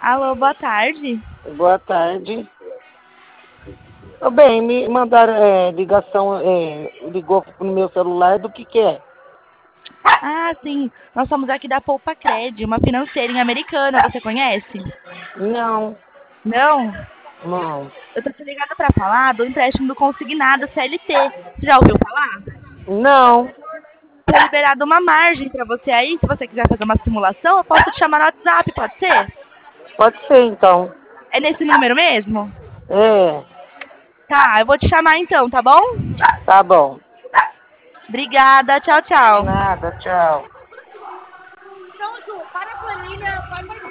Alô, boa tarde. Boa tarde. Ô, bem, me mandaram ligação, ligou no meu celular do que é? Ah, sim. Nós somos aqui da Poupa Cred, uma financeira em Americana. Você conhece? Não, Não? não, Eu tô te ligando pra falar do empréstimo do consignado CLT. Você já ouviu falar? não. Foi liberada uma margem pra você aí. Se você quiser fazer uma simulação, eu posso te chamar no WhatsApp, pode ser? Pode ser então. É nesse número mesmo? É, Tá, eu vou te chamar então, tá bom? tá bom. Obrigada, tchau, De tchau. nada, tchau.